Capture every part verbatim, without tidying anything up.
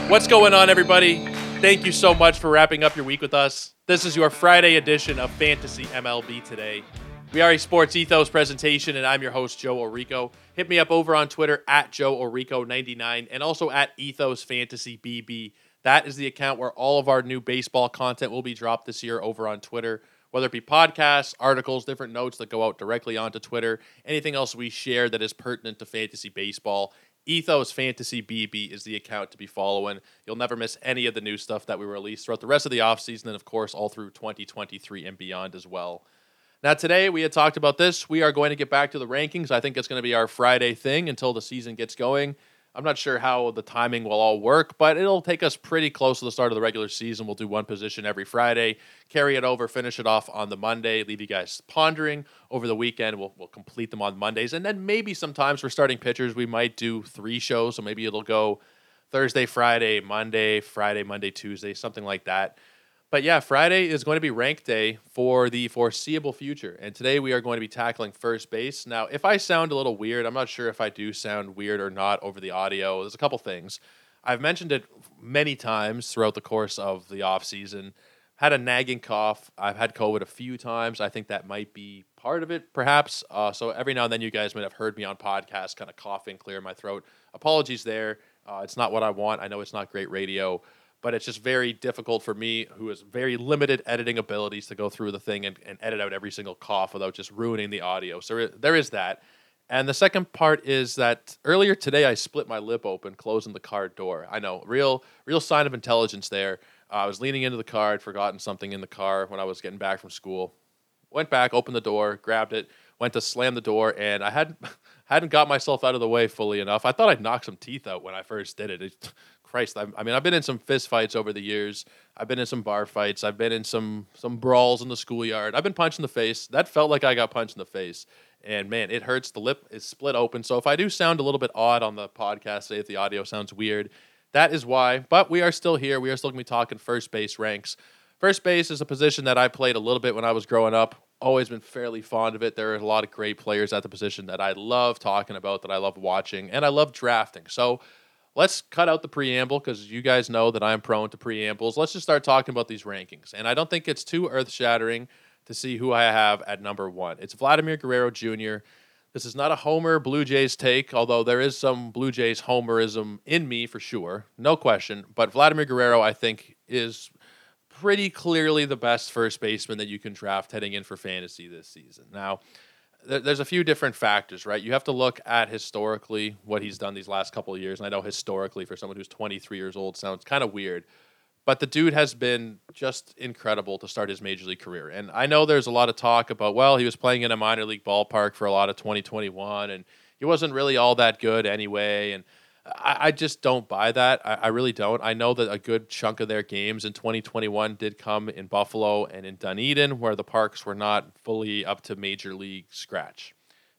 What's going on, everybody? Thank you so much for wrapping up your week with us. This is your Friday edition of Fantasy M L B Today. We are a Sports Ethos presentation, and I'm your host, Joe Orico. Hit me up over on Twitter at Joe Orico ninety-nine and also at Ethos Fantasy B B. That is the account where all of our new baseball content will be dropped this year over on Twitter, whether it be podcasts, articles, different notes that go out directly onto Twitter, anything else we share that is pertinent to fantasy baseball. Ethos Fantasy B B is the account to be following. You'll never miss any of the new stuff that we release throughout the rest of the offseason and, of course, all through twenty twenty-three and beyond as well. Now, today we had talked about this. We are going to get back to the rankings. I think it's going to be our Friday thing until the season gets going. I'm not sure how the timing will all work, but it'll take us pretty close to the start of the regular season. We'll do one position every Friday, carry it over, finish it off on the Monday, leave you guys pondering over the weekend. We'll, we'll complete them on Mondays. And then maybe sometimes for starting pitchers, we might do three shows. So maybe it'll go Thursday, Friday, Monday, Friday, Monday, Tuesday, something like that. But yeah, Friday is going to be rank day for the foreseeable future. And today we are going to be tackling first base. Now, if I sound a little weird, I'm not sure if I do sound weird or not over the audio. There's a couple things. I've mentioned it many times throughout the course of the offseason. Had a nagging cough. I've had COVID a few times. I think that might be part of it, perhaps. Uh, so every now and then you guys might have heard me on podcasts kind of coughing, clear my throat. Apologies there. Uh, it's not what I want. I know it's not great radio. But it's just very difficult for me, who has very limited editing abilities, to go through the thing and, and edit out every single cough without just ruining the audio. So there is that. And the second part is that earlier today I split my lip open, closing the car door. I know, real real sign of intelligence there. Uh, I was leaning into the car, I'd forgotten something in the car when I was getting back from school. Went back, opened the door, grabbed it, went to slam the door, and I hadn't, hadn't got myself out of the way fully enough. I thought I'd knock some teeth out when I first did it. it Christ, I, I mean, I've been in some fist fights over the years. I've been in some bar fights. I've been in some some brawls in the schoolyard. I've been punched in the face. That felt like I got punched in the face. And, man, it hurts. The lip is split open. So if I do sound a little bit odd on the podcast, say if the audio sounds weird, that is why. But we are still here. We are still going to be talking first base ranks. First base is a position that I played a little bit when I was growing up. Always been fairly fond of it. There are a lot of great players at the position that I love talking about, that I love watching, and I love drafting. So let's cut out the preamble, because you guys know that I'm prone to preambles. Let's just start talking about these rankings. And I don't think it's too earth-shattering to see who I have at number one. It's Vladimir Guerrero Junior This is not a Homer Blue Jays take, although there is some Blue Jays homerism in me for sure, no question. But Vladimir Guerrero, I think, is pretty clearly the best first baseman that you can draft heading in for fantasy this season. Now, there's a few different factors, right? You have to look at historically what he's done these last couple of years. And I know historically for someone who's twenty-three years old sounds kind of weird, but the dude has been just incredible to start his major league career. And I know there's a lot of talk about, well, he was playing in a minor league ballpark for a lot of twenty twenty-one and he wasn't really all that good anyway. And I, I just don't buy that. I, I really don't. I know that a good chunk of their games in twenty twenty-one did come in Buffalo and in Dunedin, where the parks were not fully up to major league scratch.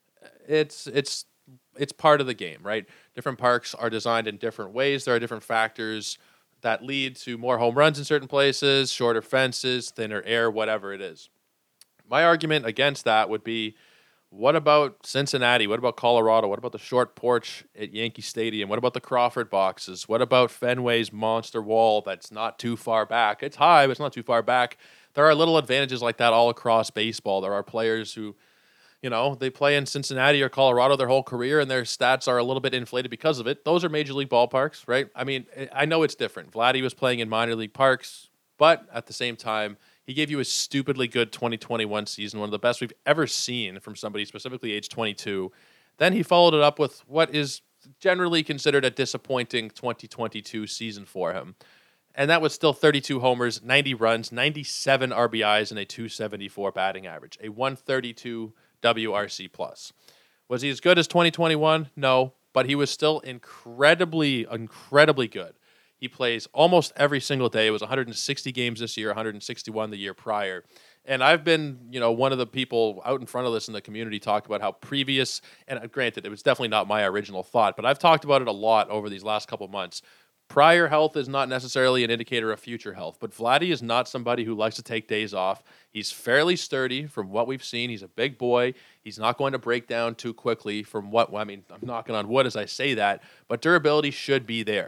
It's it's it's part of the game, right? Different parks are designed in different ways. There are different factors that lead to more home runs in certain places, shorter fences, thinner air, whatever it is. My argument against that would be, what about Cincinnati? What about Colorado? What about the short porch at Yankee Stadium? What about the Crawford boxes? What about Fenway's monster wall that's not too far back? It's high, but it's not too far back. There are little advantages like that all across baseball. There are players who, you know, they play in Cincinnati or Colorado their whole career, and their stats are a little bit inflated because of it. Those are major league ballparks, right? I mean, I know it's different. Vladdy was playing in minor league parks, but at the same time, he gave you a stupidly good twenty twenty-one season, one of the best we've ever seen from somebody specifically age twenty-two. Then he followed it up with what is generally considered a disappointing twenty twenty-two season for him. And that was still thirty-two homers, ninety runs, ninety-seven R B Is, and a two seventy-four batting average, a one thirty-two W R C plus. Was he as good as twenty twenty-one? No, but he was still incredibly, incredibly good. He plays almost every single day. It was one hundred sixty games this year, one hundred sixty-one the year prior. And I've been, you know, one of the people out in front of this in the community talked about how previous, and granted, it was definitely not my original thought, but I've talked about it a lot over these last couple of months. Prior health is not necessarily an indicator of future health, but Vladdy is not somebody who likes to take days off. He's fairly sturdy from what we've seen. He's a big boy. He's not going to break down too quickly from what, I mean, I'm knocking on wood as I say that, but durability should be there.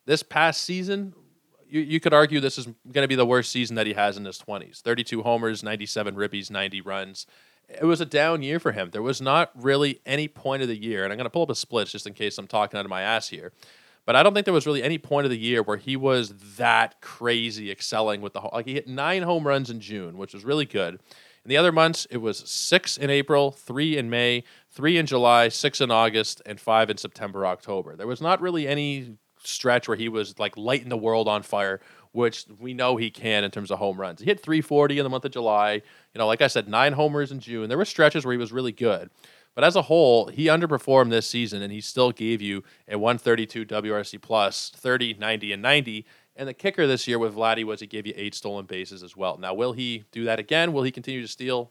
This past season, you, you could argue this is going to be the worst season that he has in his twenties. thirty-two homers, ninety-seven ribbies, ninety runs. It was a down year for him. There was not really any point of the year, and I'm going to pull up a splits just in case I'm talking out of my ass here, but I don't think there was really any point of the year where he was that crazy excelling with the – like he hit nine home runs in June, which was really good. In the other months, it was six in April, three in May, three in July, six in August, and five in September, October. There was not really any stretch where he was like lighting the world on fire, which we know he can in terms of home runs. He hit three forty in the month of July. You know, like I said, nine homers in June. There were stretches where he was really good. But as a whole, he underperformed this season, and he still gave you a one thirty-two W R C plus, thirty, ninety, and ninety. And the kicker this year with Vladdy was he gave you eight stolen bases as well. Now, will he do that again? Will he continue to steal?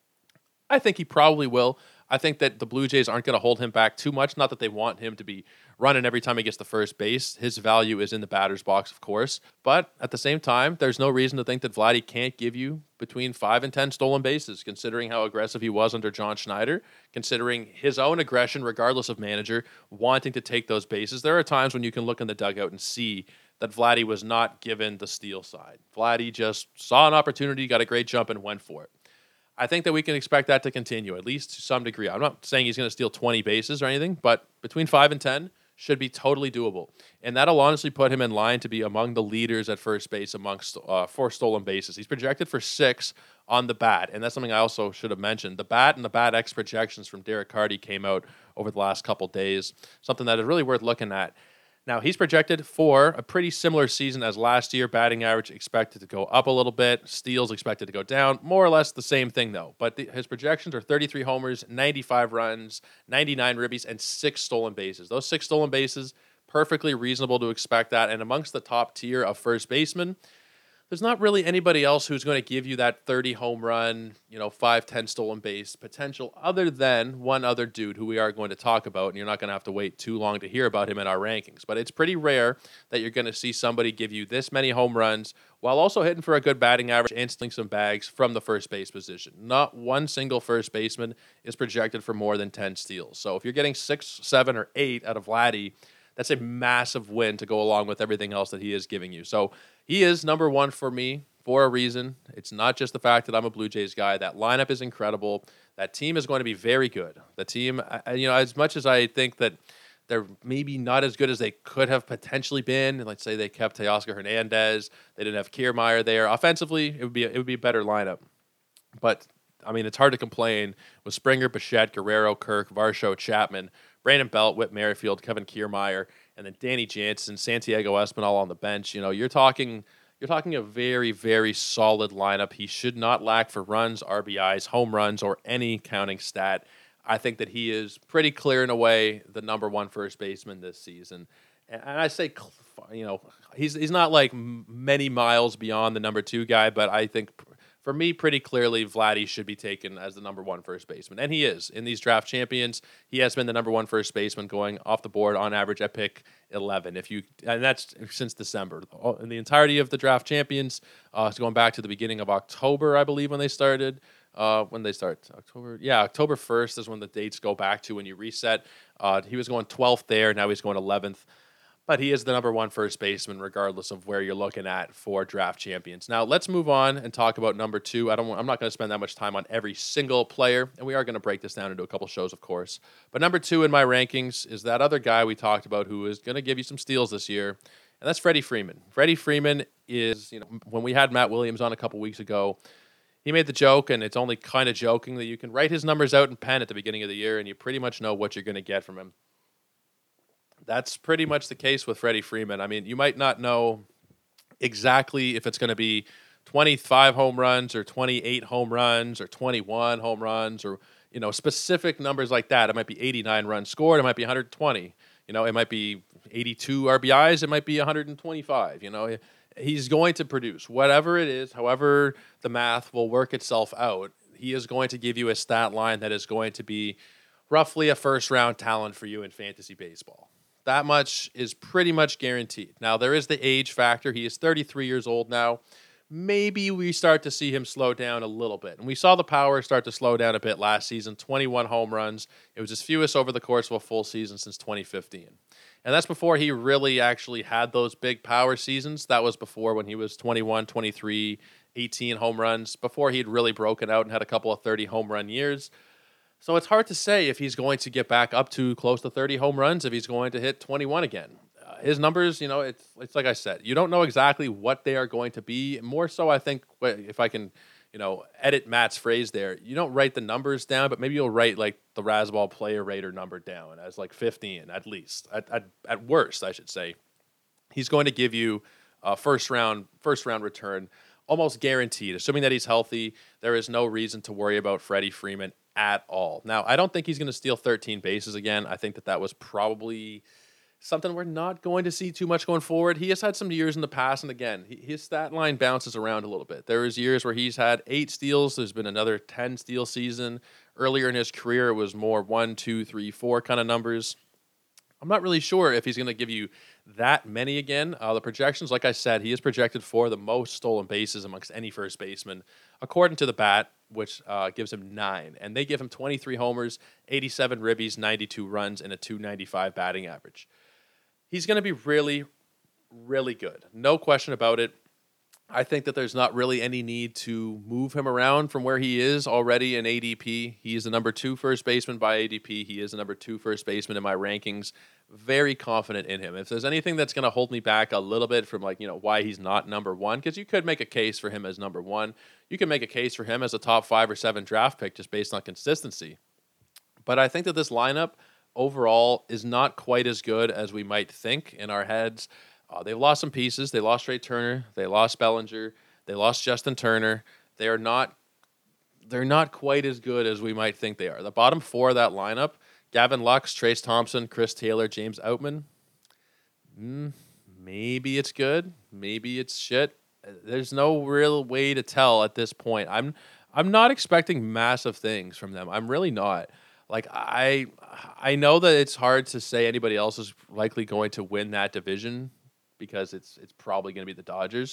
I think he probably will. I think that the Blue Jays aren't going to hold him back too much. Not that they want him to be running every time he gets to first base. His value is in the batter's box, of course. But at the same time, there's no reason to think that Vladdy can't give you between five and ten stolen bases, considering how aggressive he was under John Schneider, considering his own aggression, regardless of manager, wanting to take those bases. There are times when you can look in the dugout and see that Vladdy was not given the steal side. Vladdy just saw an opportunity, got a great jump, and went for it. I think that we can expect that to continue, at least to some degree. I'm not saying he's going to steal twenty bases or anything, but between five and ten should be totally doable. And that'll honestly put him in line to be among the leaders at first base amongst uh, four stolen bases. He's projected for six on the bat, and that's something I also should have mentioned. The bat and the bat X projections from Derek Carty came out over the last couple days, something that is really worth looking at. Now, he's projected for a pretty similar season as last year. Batting average expected to go up a little bit. Steals expected to go down. More or less the same thing, though. But the, his projections are thirty-three homers, ninety-five runs, ninety-nine ribbies, and six stolen bases. Those six stolen bases, perfectly reasonable to expect that. And amongst the top tier of first basemen, there's not really anybody else who's going to give you that thirty home run, you know, five, ten stolen base potential other than one other dude who we are going to talk about, and you're not going to have to wait too long to hear about him in our rankings. But it's pretty rare that you're going to see somebody give you this many home runs while also hitting for a good batting average and stealing some bags from the first base position. Not one single first baseman is projected for more than ten steals. So if you're getting six, seven, or eight out of Vladdy, that's a massive win to go along with everything else that he is giving you. So he is number one for me for a reason. It's not just the fact that I'm a Blue Jays guy. That lineup is incredible. That team is going to be very good. The team, you know, as much as I think that they're maybe not as good as they could have potentially been, let's say they kept Teoscar Hernandez, they didn't have Kiermaier there. Offensively, it would be a, it would be a better lineup. But I mean, it's hard to complain with Springer, Bichette, Guerrero, Kirk, Varsho, Chapman, Brandon Belt, Whit Merrifield, Kevin Kiermaier, and then Danny Jansen, Santiago Espinal on the bench. You know, you're talking you're talking a very, very solid lineup. He should not lack for runs, R B Is, home runs, or any counting stat. I think that he is pretty clear in a way the number one first baseman this season. And I say, you know, he's he's not like many miles beyond the number two guy, but I think for me, pretty clearly, Vladdy should be taken as the number one first baseman. And he is. In these draft champions, he has been the number one first baseman going off the board on average at pick eleven. If you And that's since December. In the entirety of the draft champions, uh, going back to the beginning of October, I believe, when they started. Uh, when they start? October? Yeah, October first is when the dates go back to when you reset. Uh, he was going twelfth there. Now he's going eleventh. But he is the number one first baseman, regardless of where you're looking at for draft champions. Now, let's move on and talk about number two. I don't. I'm not going to spend that much time on every single player, and we are going to break this down into a couple shows, of course. But number two in my rankings is that other guy we talked about who is going to give you some steals this year, and that's Freddie Freeman. Freddie Freeman is, you know, when we had Matt Williams on a couple weeks ago, he made the joke, and it's only kind of joking, that you can write his numbers out in pen at the beginning of the year, and you pretty much know what you're going to get from him. That's pretty much the case with Freddie Freeman. I mean, you might not know exactly if it's going to be twenty-five home runs or twenty-eight home runs or twenty-one home runs or, you know, specific numbers like that. It might be eighty-nine runs scored. It might be one hundred twenty. You know, it might be eighty-two R B Is. It might be one hundred twenty-five. You know, he's going to produce whatever it is, however the math will work itself out. He is going to give you a stat line that is going to be roughly a first-round talent for you in fantasy baseball. That much is pretty much guaranteed. Now, there is the age factor. He is thirty-three years old now, maybe we start to see him slow down a little bit. And we saw the power start to slow down a bit last season, twenty-one home runs. It was his fewest over the course of a full season since twenty fifteen. And that's before he really actually had those big power seasons. That was before when he was twenty-one, twenty-three, eighteen home runs, before he'd really broken out and had a couple of thirty home run years. So it's hard to say if he's going to get back up to close to thirty home runs, if he's going to hit twenty-one again. Uh, his numbers, you know, it's it's like I said, you don't know exactly what they are going to be. More so, I think, if I can, you know, edit Matt's phrase there, you don't write the numbers down, but maybe you'll write like the Razzball player rater number down as like fifteen at least, at at, at worst, I should say. He's going to give you a first round first round return, almost guaranteed. Assuming that he's healthy, there is no reason to worry about Freddie Freeman at all. Now, I don't think he's going to steal thirteen bases again. I think that that was probably something we're not going to see too much going forward. He has had some years in the past, and again, his stat line bounces around a little bit. There is years where he's had eight steals. There's been another ten steal season. Earlier in his career, it was more one, two, three, four kind of numbers. I'm not really sure if he's going to give you that many again. Uh, the projections, like I said, he is projected for the most stolen bases amongst any first baseman, according to the Bat, which uh, gives him nine. And they give him twenty-three homers, eighty-seven ribbies, ninety-two runs, and a two ninety-five batting average. He's going to be really, really good. No question about it. I think that there's not really any need to move him around from where he is already in A D P. He is the number two first baseman by A D P. He is the number two first baseman in my rankings. Very confident in him. If there's anything that's going to hold me back a little bit from, like, you know, why he's not number one, because you could make a case for him as number one. You can make a case for him as a top five or seven draft pick just based on consistency. But I think that this lineup overall is not quite as good as we might think in our heads. Uh, they've lost some pieces. They lost Trey Turner. They lost Bellinger. They lost Justin Turner. They are not they're not quite as good as we might think they are. The bottom four of that lineup, Gavin Lux, Trace Thompson, Chris Taylor, James Outman, mm, maybe it's good. Maybe it's shit. There's no real way to tell at this point. I'm I'm not expecting massive things from them. I'm really not. Like, I I know that it's hard to say anybody else is likely going to win that division, because it's it's probably going to be the Dodgers.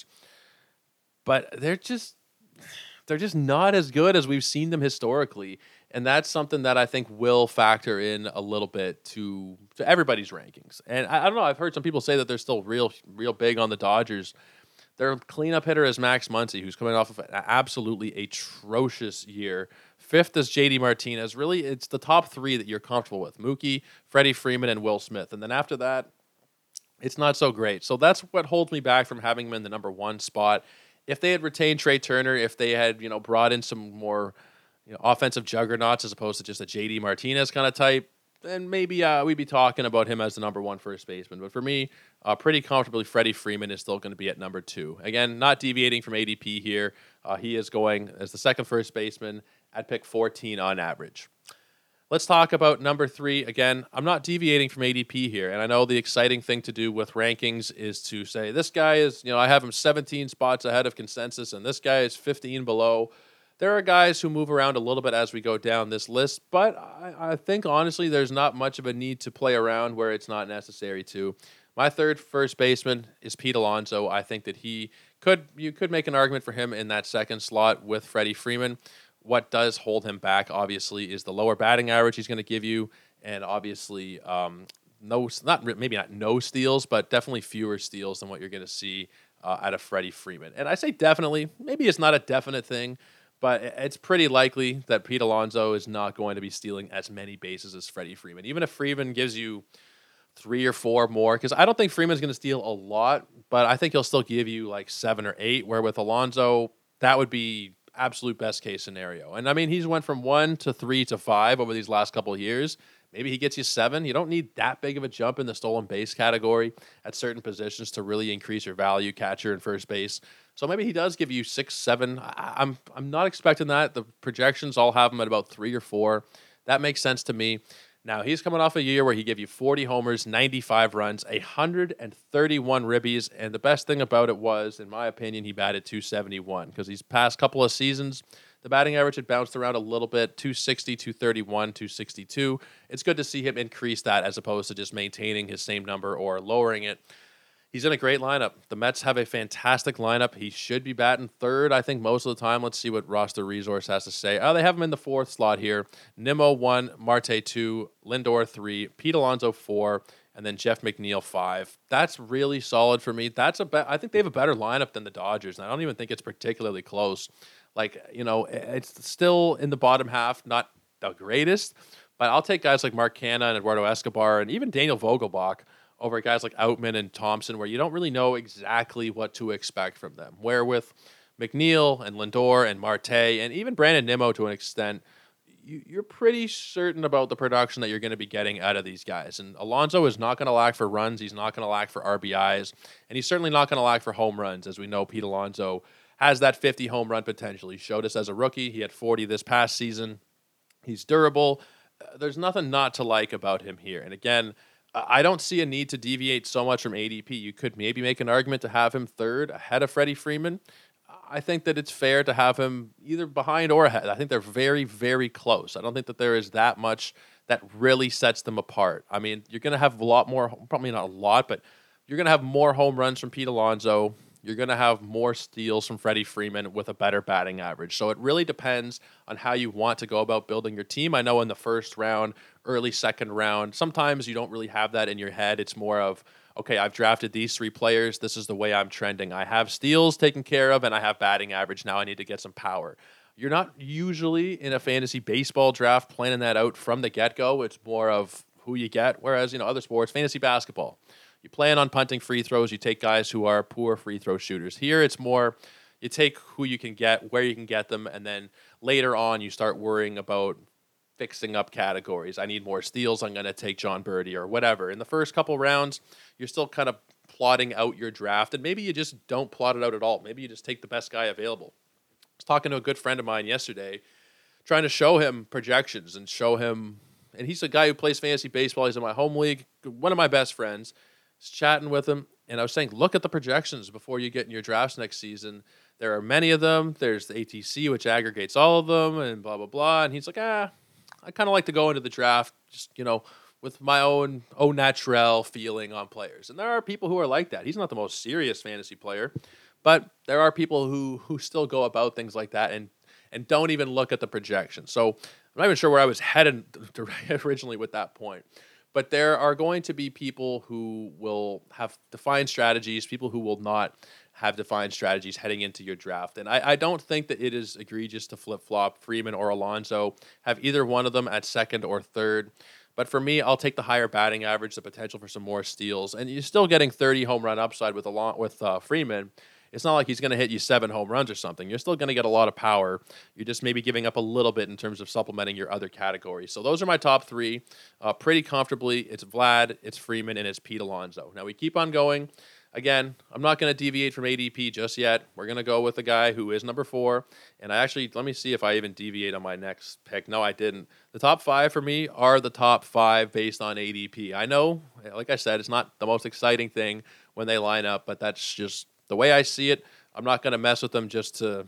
But they're just they're just not as good as we've seen them historically, and that's something that I think will factor in a little bit to to everybody's rankings. And I, I don't know, I've heard some people say that they're still real real big on the Dodgers. Their cleanup hitter is Max Muncy, who's coming off of an absolutely atrocious year. Fifth is J D Martinez. Really, it's the top three that you're comfortable with: Mookie, Freddie Freeman, and Will Smith. And then after that, it's not so great. So that's what holds me back from having him in the number one spot. If they had retained Trey Turner, if they had, you know, brought in some more, you know, offensive juggernauts as opposed to just a J D Martinez kind of type, then maybe uh, we'd be talking about him as the number one first baseman. But for me, uh, pretty comfortably, Freddie Freeman is still going to be at number two. Again, not deviating from A D P here. Uh, he is going as the second first baseman at pick fourteen on average. Let's talk about number three. Again, I'm not deviating from A D P here, and I know the exciting thing to do with rankings is to say, this guy is, you know, I have him seventeen spots ahead of consensus, and this guy is fifteen below. There are guys who move around a little bit as we go down this list, but I, I think, honestly, there's not much of a need to play around where it's not necessary to. My third first baseman is Pete Alonso. I think that he could, you could make an argument for him in that second slot with Freddie Freeman. What does hold him back, obviously, is the lower batting average he's going to give you, and obviously, um, no, not maybe not no steals, but definitely fewer steals than what you're going to see uh, out of Freddie Freeman. And I say definitely, maybe it's not a definite thing, but it's pretty likely that Pete Alonso is not going to be stealing as many bases as Freddie Freeman. Even if Freeman gives you three or four more, because I don't think Freeman's going to steal a lot, but I think he'll still give you like seven or eight, where with Alonso, that would be absolute best case scenario. And I mean, he's went from one to three to five over these last couple of years. Maybe he gets you seven. You don't need that big of a jump in the stolen base category at certain positions to really increase your value, catcher and first base. So maybe he does give you six, seven. I, I'm I'm not expecting that. The projections all have him at about three or four. That makes sense to me. Now, he's coming off a year where he gave you forty homers, ninety-five runs, one hundred thirty-one ribbies, and the best thing about it was, in my opinion, he batted two seventy-one, because these past couple of seasons, the batting average had bounced around a little bit, two sixty, two thirty-one, two sixty-two. It's good to see him increase that as opposed to just maintaining his same number or lowering it. He's in a great lineup. The Mets have a fantastic lineup. He should be batting third, I think, most of the time. Let's see what Roster Resource has to say. Oh, they have him in the fourth slot here. Nimmo one, Marte two, Lindor three, Pete Alonso four, and then Jeff McNeil five. That's really solid for me. That's a be- I think they have a better lineup than the Dodgers, and I don't even think it's particularly close. Like, you know, it's still in the bottom half, not the greatest, but I'll take guys like Mark Canha and Eduardo Escobar and even Daniel Vogelbach over guys like Outman and Thompson, where you don't really know exactly what to expect from them. Where with McNeil and Lindor and Marte and even Brandon Nimmo to an extent, you, you're pretty certain about the production that you're going to be getting out of these guys. And Alonso is not going to lack for runs. He's not going to lack for R B Is. And he's certainly not going to lack for home runs. As we know, Pete Alonso has that fifty home run potential. He showed us as a rookie. He had forty this past season. He's durable. Uh, there's nothing not to like about him here. And again, I don't see a need to deviate so much from A D P. You could maybe make an argument to have him third ahead of Freddie Freeman. I think that it's fair to have him either behind or ahead. I think they're very, very close. I don't think that there is that much that really sets them apart. I mean, you're going to have a lot more, probably not a lot, but you're going to have more home runs from Pete Alonso. You're going to have more steals from Freddie Freeman with a better batting average. So it really depends on how you want to go about building your team. I know in the first round, early second round, sometimes you don't really have that in your head. It's more of, okay, I've drafted these three players. This is the way I'm trending. I have steals taken care of, and I have batting average. Now I need to get some power. You're not usually in a fantasy baseball draft planning that out from the get-go. It's more of who you get, whereas, you know, other sports, fantasy basketball, you plan on punting free throws. You take guys who are poor free throw shooters. Here, it's more you take who you can get, where you can get them, and then later on you start worrying about fixing up categories. I need more steals. I'm going to take John Birdie or whatever. In the first couple rounds, you're still kind of plotting out your draft, and maybe you just don't plot it out at all. Maybe you just take the best guy available. I was talking to a good friend of mine yesterday, trying to show him projections and show him, and he's a guy who plays fantasy baseball. He's in my home league, one of my best friends. Was chatting with him, and I was saying, look at the projections before you get in your drafts next season. There are many of them. There's the A T C, which aggregates all of them, and blah, blah, blah. And he's like, ah, I kind of like to go into the draft just, you know, with my own au naturel feeling on players. And there are people who are like that. He's not the most serious fantasy player, but there are people who who still go about things like that and and don't even look at the projection. So I'm not even sure where I was headed originally with that point. But there are going to be people who will have defined strategies, people who will not have defined strategies heading into your draft. And I, I don't think that it is egregious to flip-flop Freeman or Alonso, have either one of them at second or third. But for me, I'll take the higher batting average, the potential for some more steals. And you're still getting thirty home run upside with, Alon- with uh, Freeman. It's not like he's going to hit you seven home runs or something. You're still going to get a lot of power. You're just maybe giving up a little bit in terms of supplementing your other categories. So those are my top three. Uh, pretty comfortably, it's Vlad, it's Freeman, and it's Pete Alonso. Now we keep on going. Again, I'm not going to deviate from A D P just yet. We're going to go with a guy who is number four. And I actually, let me see if I even deviate on my next pick. No, I didn't. The top five for me are the top five based on A D P. I know, like I said, it's not the most exciting thing when they line up, but that's just the way I see it. I'm not going to mess with them just to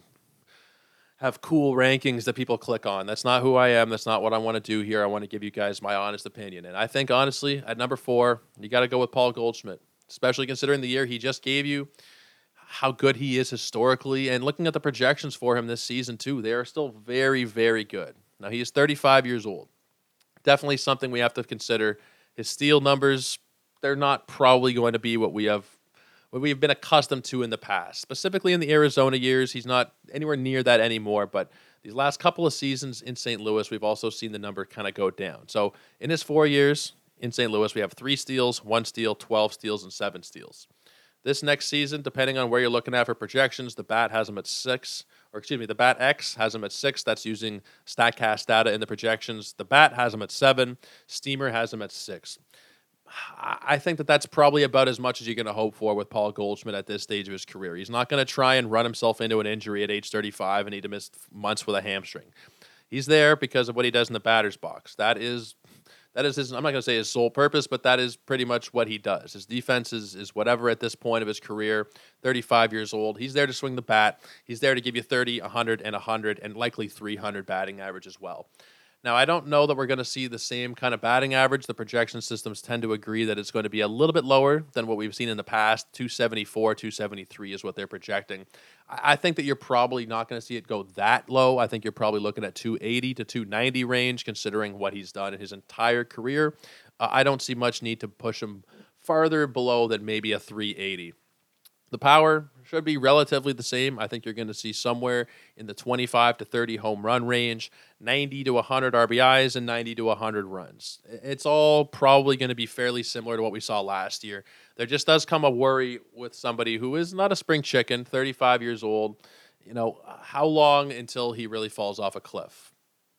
have cool rankings that people click on. That's not who I am. That's not what I want to do here. I want to give you guys my honest opinion. And I think, honestly, at number four, you got to go with Paul Goldschmidt, especially considering the year he just gave you, how good he is historically, and looking at the projections for him this season, too. They are still very, very good. Now, he is thirty-five years old. Definitely something we have to consider. His steal numbers, they're not probably going to be what we have what we've been accustomed to in the past. Specifically in the Arizona years, he's not anywhere near that anymore, but these last couple of seasons in Saint Louis, we've also seen the number kind of go down. So in his four years in Saint Louis, we have three steals, one steal, twelve steals, and seven steals. This next season, depending on where you're looking at for projections, the Bat has him at six, or excuse me, the Bat X has him at six. That's using StatCast data in the projections. The Bat has him at seven. Steamer has him at six. I think that that's probably about as much as you're going to hope for with Paul Goldschmidt at this stage of his career. He's not going to try and run himself into an injury at age thirty-five and need to miss months with a hamstring. He's there because of what he does in the batter's box. That is, that is his, I'm not going to say his sole purpose, but that is pretty much what he does. His defense is, is whatever at this point of his career, thirty-five years old. He's there to swing the bat. He's there to give you thirty, one hundred, and one hundred, and likely three hundred batting average as well. Now, I don't know that we're going to see the same kind of batting average. The projection systems tend to agree that it's going to be a little bit lower than what we've seen in the past. two seventy-four, two seventy-three is what they're projecting. I I think that you're probably not going to see it go that low. I think you're probably looking at two eighty to two ninety range, considering what he's done in his entire career. Uh, I don't see much need to push him farther below than maybe a three eighty. The power should be relatively the same. I think you're going to see somewhere in the twenty-five to thirty home run range, ninety to one hundred R B Is, and ninety to one hundred runs. It's all probably going to be fairly similar to what we saw last year. There just does come a worry with somebody who is not a spring chicken, thirty-five years old. You know, how long until he really falls off a cliff?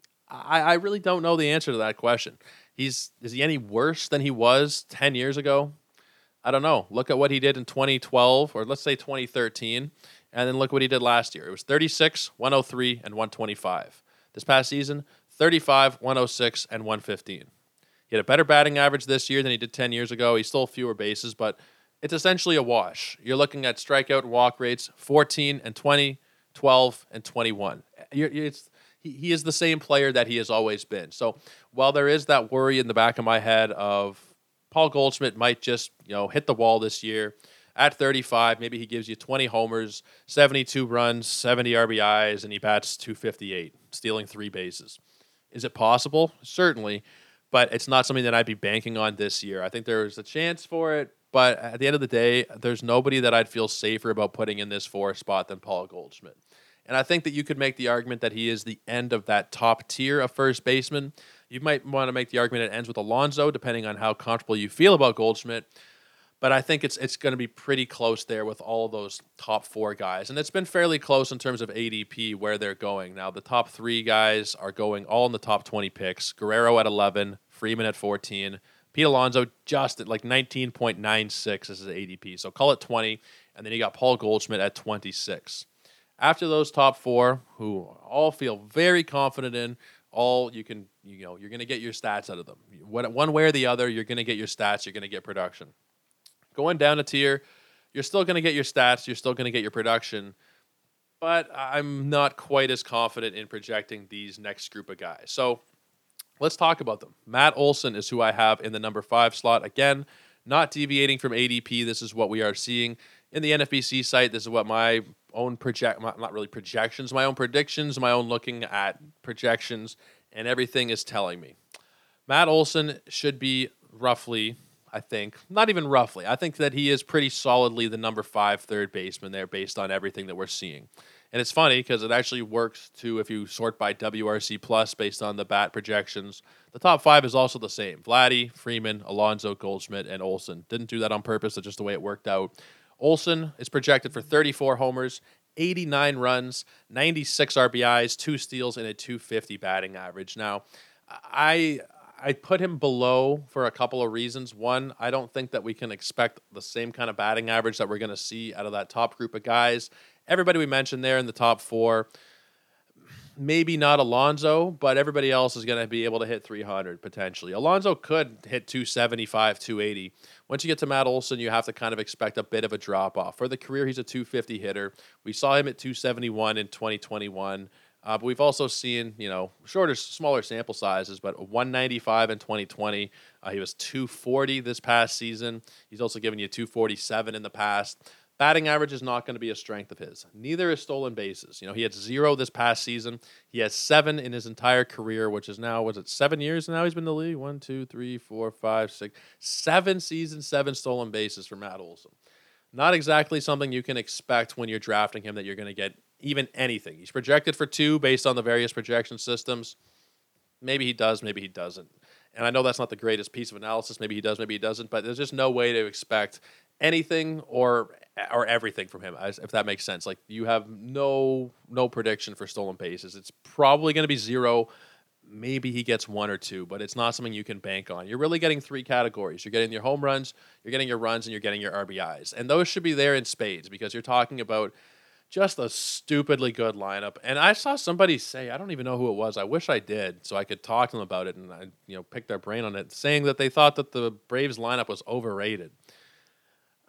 I, I really don't know the answer to that question. He's is he any worse than he was ten years ago? I don't know. Look at what he did in twenty twelve, or let's say twenty thirteen, and then look what he did last year. It was thirty-six, one oh three, and one twenty-five. This past season, thirty-five, one oh six, and one fifteen. He had a better batting average this year than he did ten years ago. He stole fewer bases, but it's essentially a wash. You're looking at strikeout and walk rates, fourteen and twenty, twelve and twenty-one. You're, it's, he, he is the same player that he has always been. So while there is that worry in the back of my head of Paul Goldschmidt might just, you know, hit the wall this year at thirty-five. Maybe he gives you twenty homers, seventy-two runs, seventy R B Is, and he bats two fifty-eight, stealing three bases. Is it possible? Certainly, but it's not something that I'd be banking on this year. I think there's a chance for it, but at the end of the day, there's nobody that I'd feel safer about putting in this four spot than Paul Goldschmidt. And I think that you could make the argument that he is the end of that top tier of first baseman. You might want to make the argument it ends with Alonso, depending on how comfortable you feel about Goldschmidt. But I think it's it's going to be pretty close there with all of those top four guys. And it's been fairly close in terms of A D P, where they're going. Now, the top three guys are going all in the top twenty picks. Guerrero at eleven, Freeman at fourteen, Pete Alonso just at like nineteen point nine six is his A D P. So call it twenty. And then you got Paul Goldschmidt at twenty-six. After those top four, who all feel very confident in, all you can, you know, you're going to get your stats out of them. One way or the other, you're going to get your stats, you're going to get production. Going down a tier, you're still going to get your stats, you're still going to get your production, but I'm not quite as confident in projecting these next group of guys. So let's talk about them. Matt Olson is who I have in the number five slot. Again, not deviating from A D P. This is what we are seeing in the N F B C site. This is what my own project, not really projections, my own predictions, my own looking at projections, and everything is telling me. Matt Olson should be roughly, I think, not even roughly, I think that he is pretty solidly the number five third baseman there based on everything that we're seeing. And it's funny because it actually works too if you sort by W R C plus based on the bat projections. The top five is also the same. Vladdy, Freeman, Alonso, Goldschmidt, and Olson. Didn't do that on purpose. It's just the way it worked out. Olson is projected for thirty-four homers, eighty-nine runs, ninety-six R B Is, two steals, and a two fifty batting average. Now, I I put him below for a couple of reasons. One, I don't think that we can expect the same kind of batting average that we're going to see out of that top group of guys. Everybody we mentioned there in the top four, maybe not Alonso, but everybody else is going to be able to hit three hundred potentially. Alonso could hit two seventy-five, two eighty. Once you get to Matt Olson, you have to kind of expect a bit of a drop-off. For the career, he's a two fifty hitter. We saw him at two seventy-one in twenty twenty-one. Uh, but we've also seen, you know, shorter, smaller sample sizes, but one ninety-five in twenty twenty. Uh, he was two forty this past season. He's also given you two forty-seven in the past. Batting average is not going to be a strength of his. Neither is stolen bases. You know, he had zero this past season. He has seven in his entire career, which is now, was it seven years now he's been in the league? One, two, three, four, five, six, seven seasons, seven stolen bases for Matt Olson. Not exactly something you can expect when you're drafting him that you're going to get even anything. He's projected for two based on the various projection systems. Maybe he does, maybe he doesn't. And I know that's not the greatest piece of analysis. Maybe he does, maybe he doesn't. But there's just no way to expect anything or or everything from him, if that makes sense. Like, you have no no prediction for stolen bases. It's probably going to be zero. Maybe he gets one or two, but it's not something you can bank on. You're really getting three categories. You're getting your home runs, you're getting your runs, and you're getting your R B Is. And those should be there in spades because you're talking about just a stupidly good lineup. And I saw somebody say, I don't even know who it was. I wish I did so I could talk to them about it and I, you know, pick their brain on it, saying that they thought that the Braves lineup was overrated.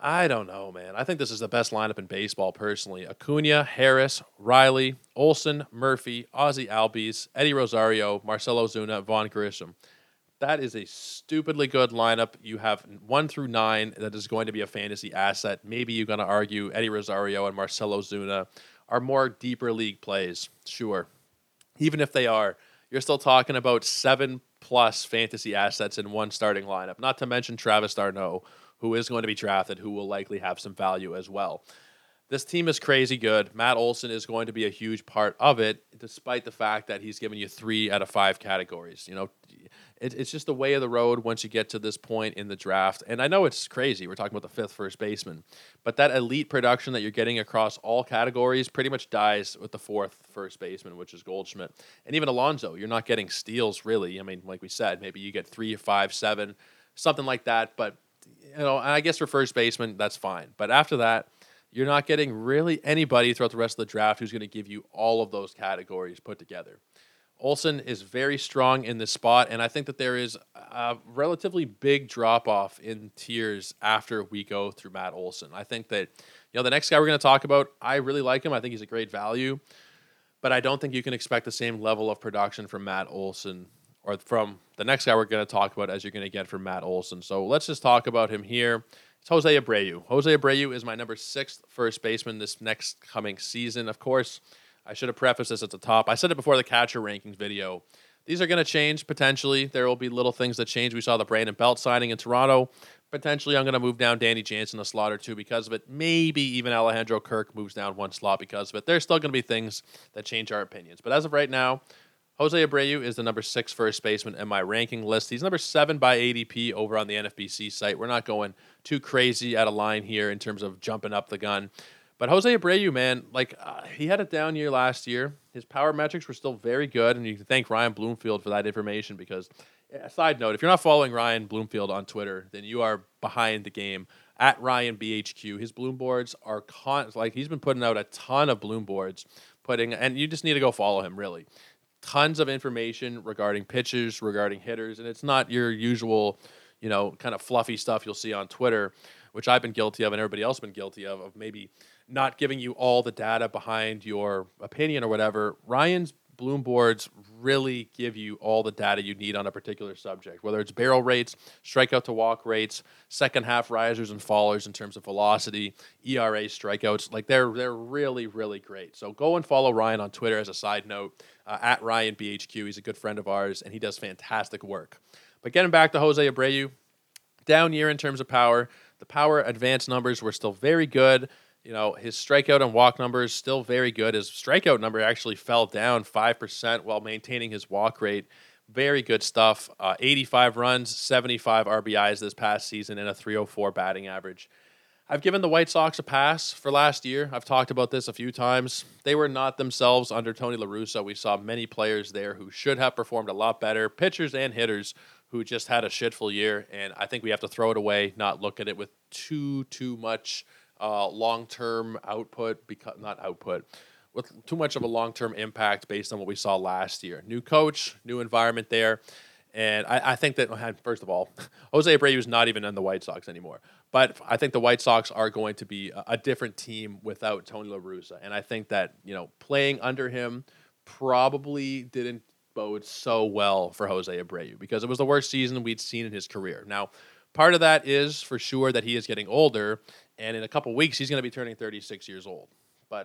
I don't know, man. I think this is the best lineup in baseball, personally. Acuna, Harris, Riley, Olson, Murphy, Ozzy Albies, Eddie Rosario, Marcell Ozuna, Vaughn Grissom. That is a stupidly good lineup. You have one through nine that is going to be a fantasy asset. Maybe you're going to argue Eddie Rosario and Marcell Ozuna are more deeper league plays. Sure. Even if they are, you're still talking about seven plus fantasy assets in one starting lineup. Not to mention Travis d'Arnaud, who is going to be drafted, who will likely have some value as well. This team is crazy good. Matt Olson is going to be a huge part of it, despite the fact that he's given you three out of five categories. You know, it, it's just the way of the road once you get to this point in the draft. And I know it's crazy. We're talking about the fifth first baseman. But that elite production that you're getting across all categories pretty much dies with the fourth first baseman, which is Goldschmidt. And even Alonso, you're not getting steals, really. I mean, like we said, maybe you get three, five, seven, something like that. But, you know, I guess for first baseman, that's fine. But after that, you're not getting really anybody throughout the rest of the draft who's going to give you all of those categories put together. Olson is very strong in this spot, and I think that there is a relatively big drop-off in tiers after we go through Matt Olson. I think that, you know, the next guy we're going to talk about, I really like him. I think he's a great value, but I don't think you can expect the same level of production from Matt Olson or from the next guy we're going to talk about as you're going to get from Matt Olson. So let's just talk about him here. It's Jose Abreu. Jose Abreu is my number sixth first baseman this next coming season. Of course, I should have prefaced this at the top. I said it before the catcher rankings video. These are going to change potentially. There will be little things that change. We saw the Brandon Belt signing in Toronto. Potentially, I'm going to move down Danny Jansen a slot or two because of it. Maybe even Alejandro Kirk moves down one slot because of it. There's still going to be things that change our opinions. But as of right now, Jose Abreu is the number six first baseman in my ranking list. He's number seven by A D P over on the N F B C site. We're not going too crazy out of line here in terms of jumping up the gun. But Jose Abreu, man, like uh, he had a down year last year. His power metrics were still very good, and you can thank Ryan Bloomfield for that information because, a side note, if you're not following Ryan Bloomfield on Twitter, then you are behind the game. At Ryan B H Q, his bloom boards are con- like he's been putting out a ton of bloom boards, putting, and you just need to go follow him, really. Tons of information regarding pitchers, regarding hitters, and it's not your usual, you know, kind of fluffy stuff you'll see on Twitter, which I've been guilty of and everybody else has been guilty of, of maybe not giving you all the data behind your opinion or whatever. Ryan's bloom boards really give you all the data you need on a particular subject, whether it's barrel rates, strikeout to walk rates, second half risers and fallers in terms of velocity, E R A strikeouts. Like they're they're really, really great. So go and follow Ryan on Twitter as a side note, uh, at Ryan B H Q. He's a good friend of ours, and he does fantastic work. But getting back to Jose Abreu, down year in terms of power. The power advanced numbers were still very good. You know, his strikeout and walk numbers still very good. His strikeout number actually fell down five percent while maintaining his walk rate. Very good stuff. Uh, eighty-five runs, seventy-five R B Is this past season, and a three oh four batting average. I've given the White Sox a pass for last year. I've talked about this a few times. They were not themselves under Tony La Russa. We saw many players there who should have performed a lot better, pitchers and hitters who just had a shitful year, and I think we have to throw it away, not look at it with too, too much uh, long-term output, because not output, with too much of a long-term impact based on what we saw last year. New coach, new environment there, and I, I think that, first of all, Jose Abreu is not even in the White Sox anymore, but I think the White Sox are going to be a, a different team without Tony La Russa, and I think that, you know, playing under him probably didn't bode so well for Jose Abreu because it was the worst season we'd seen in his career. Now, part of that is for sure that he is getting older, and in a couple weeks he's going to be turning thirty-six years old. But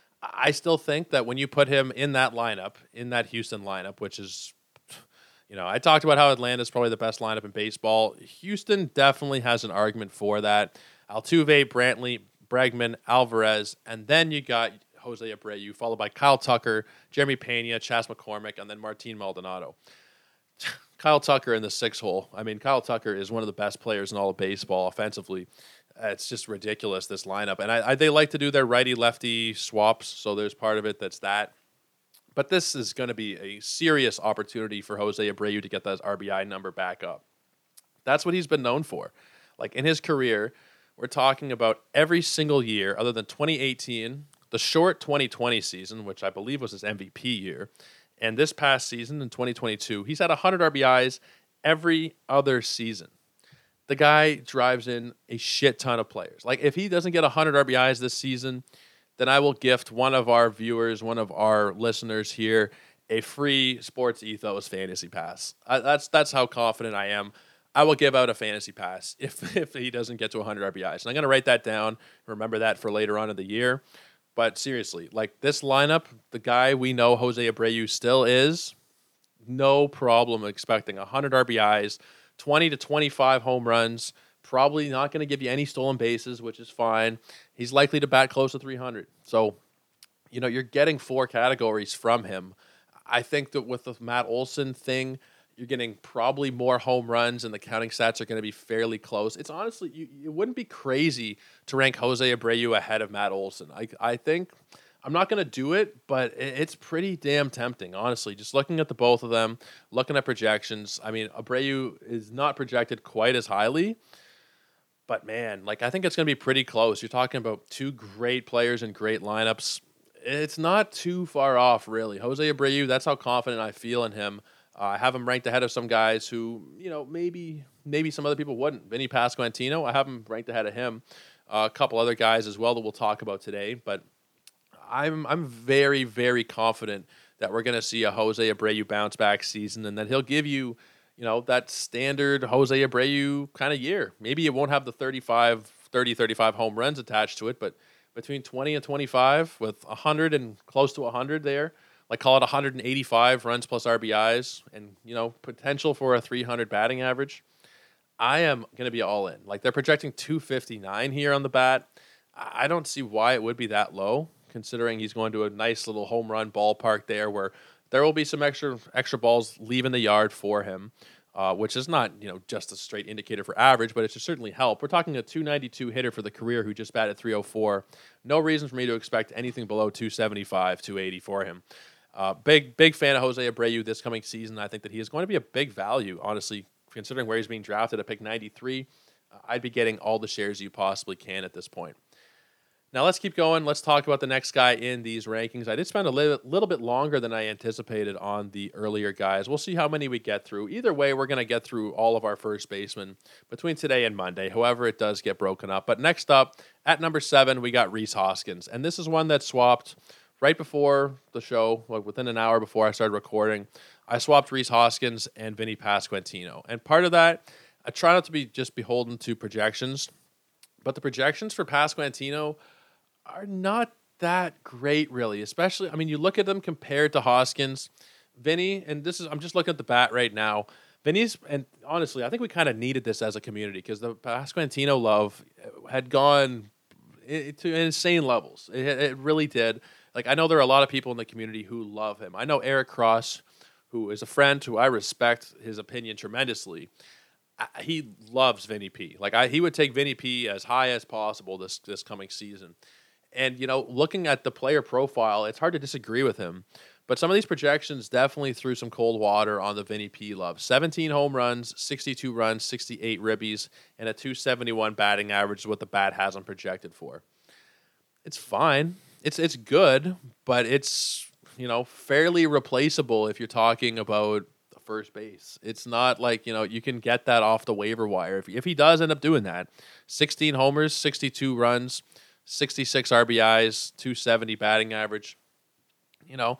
I still think that when you put him in that lineup, in that Houston lineup, which is, you know, I talked about how Atlanta is probably the best lineup in baseball. Houston definitely has an argument for that. Altuve, Brantley, Bregman, Alvarez, and then you got Jose Abreu, followed by Kyle Tucker, Jeremy Pena, Chas McCormick, and then Martin Maldonado. Kyle Tucker in the six hole. I mean, Kyle Tucker is one of the best players in all of baseball offensively. Uh, it's just ridiculous, this lineup. And I, I, they like to do their righty-lefty swaps, so there's part of it that's that. But this is going to be a serious opportunity for Jose Abreu to get that R B I number back up. That's what he's been known for. Like, in his career, we're talking about every single year, other than twenty eighteen, the short twenty twenty season, which I believe was his M V P year, and this past season in twenty twenty-two, he's had one hundred R B Is every other season. the guy drives in a shit ton of players. Like, if he doesn't get one hundred R B Is this season, then I will gift one of our viewers, one of our listeners here, a free Sports Ethos fantasy pass. I, that's that's how confident I am. I will give out a fantasy pass if if he doesn't get to one hundred R B Is. And I'm going to write that down, remember that for later on in the year. But seriously, like this lineup, the guy we know Jose Abreu still is, no problem expecting one hundred R B Is, twenty to twenty-five home runs, probably not going to give you any stolen bases, which is fine. He's likely to bat close to three hundred. So, you know, you're getting four categories from him. I think that with the Matt Olson thing, you're getting probably more home runs, and the counting stats are going to be fairly close. It's honestly, you, it wouldn't be crazy to rank Jose Abreu ahead of Matt Olson. I, I think I'm not going to do it, but it, it's pretty damn tempting, honestly. Just looking at the both of them, looking at projections. I mean, Abreu is not projected quite as highly, but man, like I think it's going to be pretty close. You're talking about two great players and great lineups. It's not too far off, really. Jose Abreu, that's how confident I feel in him. Uh, I have him ranked ahead of some guys who, you know, maybe maybe some other people wouldn't. Vinny Pasquantino, I have him ranked ahead of him. Uh, a couple other guys as well that we'll talk about today. But I'm I'm very, very confident that we're going to see a Jose Abreu bounce back season, and that he'll give you, you know, that standard Jose Abreu kind of year. Maybe it won't have the thirty-five, thirty, thirty-five home runs attached to it, but between twenty and twenty-five with one hundred and close to one hundred there, like call it one hundred eighty-five runs plus R B Is, and, you know, potential for a three hundred batting average, I am going to be all in. Like, they're projecting two fifty-nine here on the bat. I don't see why it would be that low, considering he's going to a nice little home run ballpark there where there will be some extra extra balls leaving the yard for him, uh, which is not, you know, just a straight indicator for average, but it should certainly help. We're talking a two ninety-two hitter for the career who just batted three oh four. No reason for me to expect anything below two seventy-five, two eighty for him. Uh, big, big fan of Jose Abreu this coming season. I think that he is going to be a big value, honestly, considering where he's being drafted at pick ninety-three. Uh, I'd be getting all the shares you possibly can at this point. Now let's keep going. Let's talk about the next guy in these rankings. I did spend a li- little bit longer than I anticipated on the earlier guys. We'll see how many we get through. Either way, we're going to get through all of our first basemen between today and Monday. However, it does get broken up. But next up, at number seven, we got Rhys Hoskins. And this is one that swapped right before the show, like within an hour before I started recording. I swapped Rhys Hoskins and Vinny Pasquantino. And part of that, I try not to be just beholden to projections, but the projections for Pasquantino are not that great, really. Especially, I mean, you look at them compared to Hoskins. Vinny, and this is, I'm just looking at the bat right now. Vinny's, and honestly, I think we kind of needed this as a community because the Pasquantino love had gone to insane levels. It, it really did. Like, I know there are a lot of people in the community who love him. I know Eric Cross, who is a friend who I respect his opinion tremendously. I, he loves Vinny P. Like, I, he would take Vinny P as high as possible this this coming season. And, you know, looking at the player profile, it's hard to disagree with him. But some of these projections definitely threw some cold water on the Vinny P love. seventeen home runs, sixty-two runs, sixty-eight ribbies, and a two seventy-one batting average is what the bat has him projected for. It's fine. It's it's good, but it's, you know, fairly replaceable if you're talking about the first base. It's not like, you know, you can get that off the waiver wire. If, if he does end up doing that, sixteen homers, sixty-two runs, sixty-six R B Is, two seventy batting average, you know,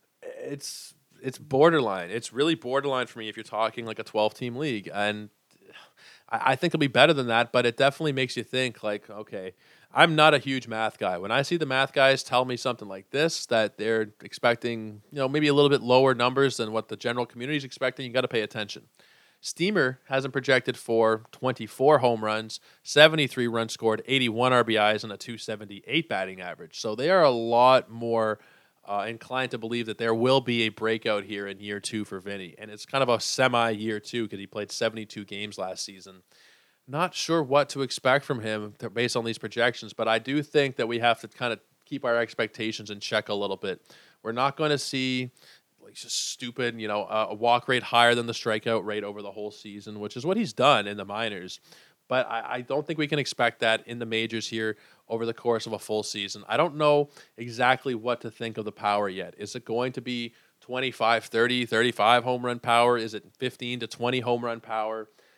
it's it's borderline. It's really borderline for me if you're talking like a twelve-team league. And I, I think it'll be better than that, but it definitely makes you think like, okay, I'm not a huge math guy. When I see the math guys tell me something like this, that they're expecting, you know, maybe a little bit lower numbers than what the general community is expecting, you got to pay attention. Steamer has him projected for twenty-four home runs, seventy-three runs scored, eighty-one R B Is, and a two seventy-eight batting average. So they are a lot more uh, inclined to believe that there will be a breakout here in year two for Vinny. And it's kind of a semi-year two because he played seventy-two games last season. Not sure what to expect from him based on these projections, but I do think that we have to kind of keep our expectations in check a little bit. We're not going to see like just stupid, you know, uh, a walk rate higher than the strikeout rate over the whole season, which is what he's done in the minors. But I, I don't think we can expect that in the majors here over the course of a full season. I don't know exactly what to think of the power yet. Is it going to be twenty-five, thirty, thirty-five home run power? Is it fifteen to twenty home run power?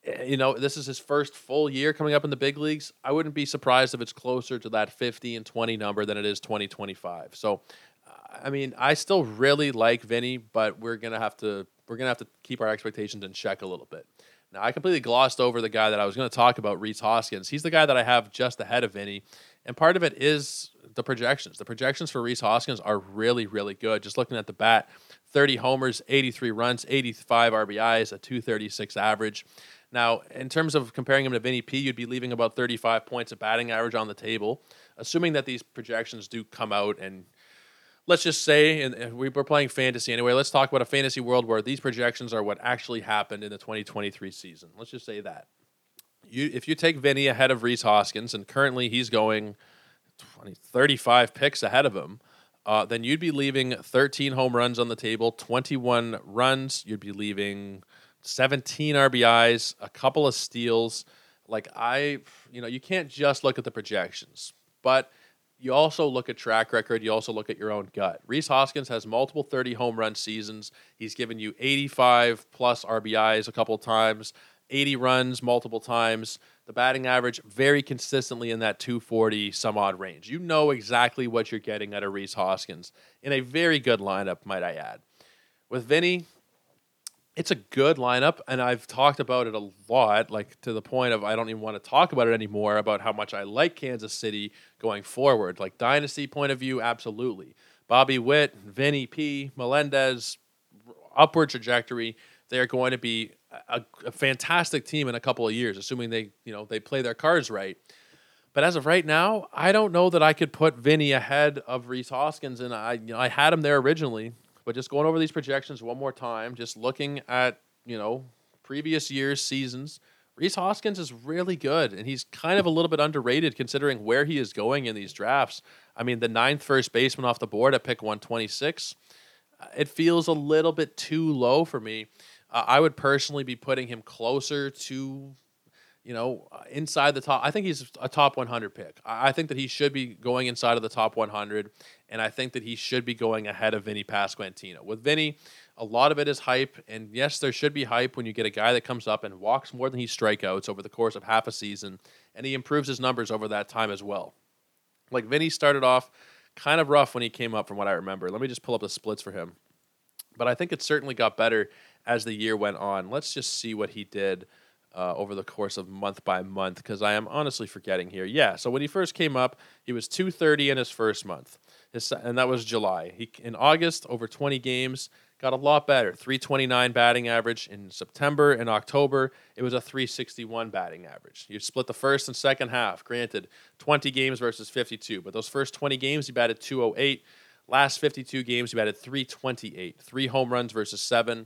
You know, this is his first full year coming up in the big leagues. I wouldn't be surprised if it's closer to that fifty and twenty number than it is twenty twenty-five. So, uh, I mean, I still really like Vinny, but we're gonna have to we're gonna have to keep our expectations in check a little bit. Now, I completely glossed over the guy that I was going to talk about, Rhys Hoskins. He's the guy that I have just ahead of Vinny, and part of it is the projections. The projections for Rhys Hoskins are really, really good. Just looking at the bat, thirty homers, eighty-three runs, eighty-five R B Is, a two thirty-six average. Now, in terms of comparing him to Vinny P, you'd be leaving about thirty-five points of batting average on the table, assuming that these projections do come out. And let's just say, and we we're playing fantasy anyway, let's talk about a fantasy world where these projections are what actually happened in the twenty twenty-three season. Let's just say that. You, if you take Vinny ahead of Rhys Hoskins, and currently he's going twenty, thirty-five picks ahead of him, uh, then you'd be leaving thirteen home runs on the table, twenty-one runs. You'd be leaving seventeen R B Is, a couple of steals. Like I, you know, you can't just look at the projections, but you also look at track record. You also look at your own gut. Rhys Hoskins has multiple thirty home run seasons. He's given you eighty-five plus R B Is a couple of times, eighty runs multiple times. The batting average very consistently in that two forty some odd range. You know exactly what you're getting out of Rhys Hoskins in a very good lineup, might I add. With Vinny, it's a good lineup, and I've talked about it a lot, like to the point of I don't even want to talk about it anymore, about how much I like Kansas City going forward. Like dynasty point of view, absolutely. Bobby Witt, Vinny P, Melendez, upward trajectory. They are going to be a, a fantastic team in a couple of years, assuming they, you know, they play their cards right. But as of right now, I don't know that I could put Vinny ahead of Rhys Hoskins, and I, you know, I had him there originally. But just going over these projections one more time, just looking at, you know, previous years' seasons, Rhys Hoskins is really good, and he's kind of a little bit underrated considering where he is going in these drafts. I mean, the ninth first baseman off the board at pick one twenty-six, it feels a little bit too low for me. Uh, I would personally be putting him closer to, you know, inside the top. I think he's a top one hundred pick. I think that he should be going inside of the top one hundred, and I think that he should be going ahead of Vinny Pasquantino. With Vinny, a lot of it is hype, and yes, there should be hype when you get a guy that comes up and walks more than he strikeouts over the course of half a season, and he improves his numbers over that time as well. Like, Vinny started off kind of rough when he came up from what I remember. Let me just pull up the splits for him. But I think it certainly got better as the year went on. Let's just see what he did Uh, over the course of month by month, because I am honestly forgetting here. Yeah, so when he first came up, he was two thirty in his first month, his, and that was July. He in August, over twenty games, got a lot better, three twenty-nine batting average. In September and October, it was a three sixty-one batting average. You split the first and second half. Granted, twenty games versus fifty-two, but those first twenty games, he batted two oh eight. Last fifty-two games, he batted three twenty-eight. Three home runs versus seven.